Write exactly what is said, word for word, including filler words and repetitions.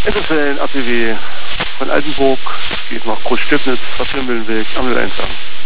Endeswellen A T W von Altenburg geht nach Großstöcknitz, Bad Mühlenweg, Ammel einsam.